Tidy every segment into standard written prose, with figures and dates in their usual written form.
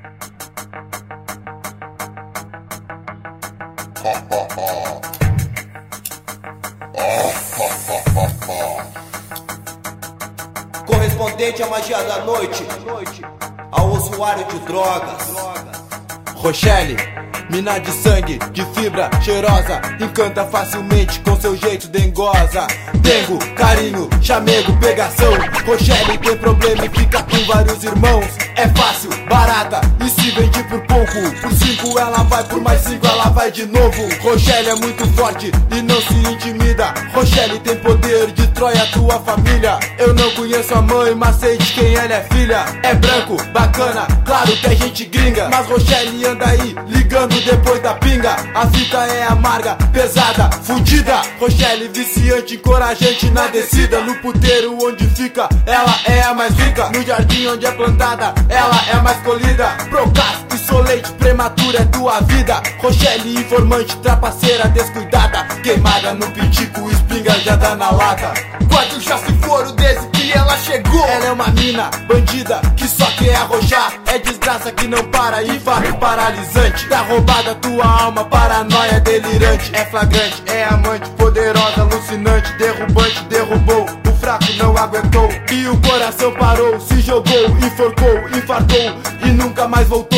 Correspondente à magia da noite, ao usuário de drogas. Rochelle, mina de sangue, de fibra cheirosa, encanta facilmente com seu jeito dengosa. Dengo, carinho, chamego, pegação. Rochelle tem problema e fica com vários irmãos. É fácil, barata e se vende por pouco. Por 5 ela vai, por mais 5 ela vai de novo. Rochelle é muito forte e não se intimida. Rochelle tem poder, destrói a tua família. Eu não conheço a mãe, mas sei de quem ela é filha. É branco, bacana, claro que é gente gringa, mas Rochelle anda aí ligando depois da pinga. A fita é amarga, pesada, fudida. Rochelle viciante, encorajante na descida. No puteiro onde fica, ela é a mais rica. No jardim onde é plantada, ela é a mais colhida. Procaz e soleite, prematura é tua vida. Rochelle informante, trapaceira descuidada. Queimada no pitico, espinga já dá na lata. Quantos já se foram desde que ela chegou? Ela é uma mina bandida que só quer arrojar. É desgraça que não para, infarto paralisante. Tá roubada tua alma, paranoia delirante. É flagrante, é amante, poderosa, alucinante. Derrubante, derrubou, o fraco não aguentou. E o coração parou, se jogou, enforcou, infartou e nunca mais voltou.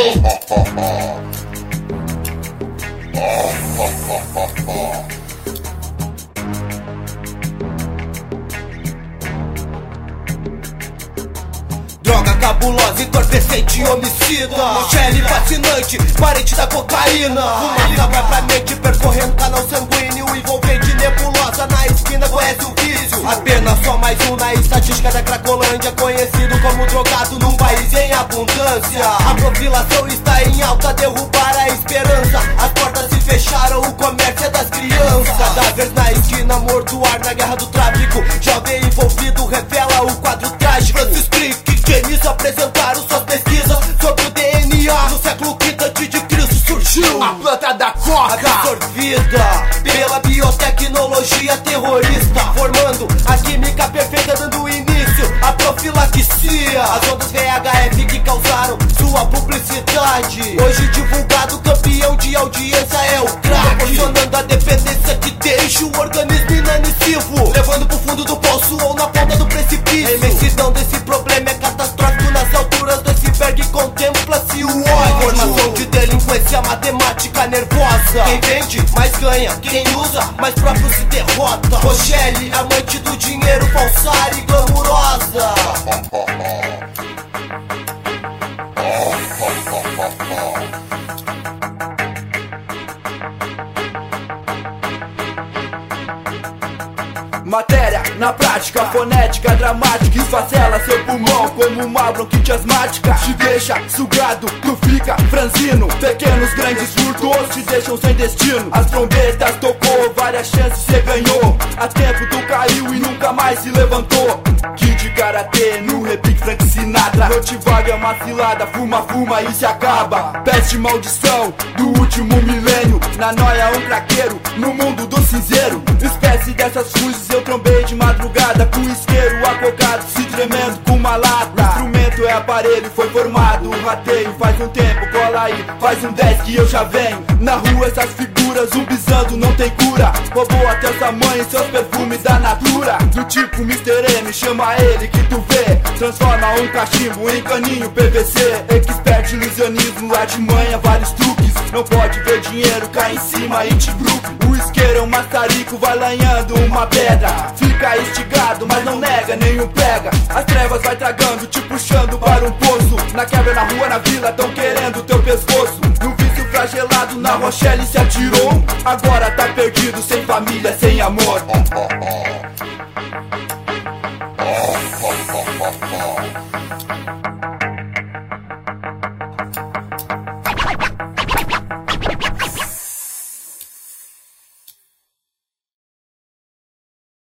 Droga cabulosa, entorpecente, homicida. Rochelle fascinante, parente da cocaína. Fumaça vai pra mente, percorrendo canal sanguíneo. Envolvente nebulosa, na esquina conhece o vício. Apenas só mais um na estatística da Cracolândia. Conhecido como drogado num país em abundância. A profilação está em alta, derrubar a esperança. As portas se fecharam, o comércio é das crianças. Cadáveres na esquina, mortuário na guerra do tráfico. Jovem envolvido revela o quadro trágico. Francis Crick, Nisso apresentaram suas pesquisas sobre o DNA. No século V a.C. surgiu a planta da coca, absorvida pela biotecnologia terrorista, formando a química perfeita, dando início à profilaxia. As ondas VHF que causaram sua publicidade. Hoje divulgado, campeão de audiência é o crack, proporcionando a dependência que deixa o organismo inanicivo, levando pro fundo do poço ou na ponta do precipício. A imensidão desse problema é catastrófico. Nas alturas do iceberg contempla-se o ódio. Formação de delinquência, matemática nervosa. Quem vende, mais ganha. Quem usa, mais próprio se derrota. Rochelle, amante do dinheiro, falsária e glamurosa. Matéria, na prática, fonética, dramática, esfacela seu pulmão como uma bronquite asmática. Te deixa sugado, tu fica franzino. Pequenos, grandes furtos te deixam sem destino. As trombetas tocou, várias chances cê ganhou. A tempo tu caiu e nunca mais se levantou. Kid karatê no repique Frank Sinatra. Notivaga é uma cilada, fuma, fuma e se acaba. Peste maldição do último milênio. Na noia um craqueiro, no mundo do cinzeiro. Espécie dessas cruzes eu trombei de madrugada, com isqueiro acocado, se tremendo com uma lata. O instrumento é aparelho, foi formado, rateio faz um tempo, cola aí, faz um 10 que eu já venho. Na rua essas figuras, zumbizando não tem cura. Roubou até sua mãe e seus perfumes da natura. Do tipo Mr. M, chama ele que tu vê. Transforma um cachimbo em caninho PVC. Expert ilusionismo, artimanha, vários truques. Não pode ver dinheiro, cai em cima e te grupo. O isqueiro é um maçarico, vai lanhando uma pedra. Fica instigado, mas não nega, nenhum pega. As trevas vai tragando, te puxando para um poço. Na quebra, na rua, na vila, tão querendo teu pescoço. No vício flagelado, na Rochelle se atirou. Agora tá perdido, sem família, sem amor.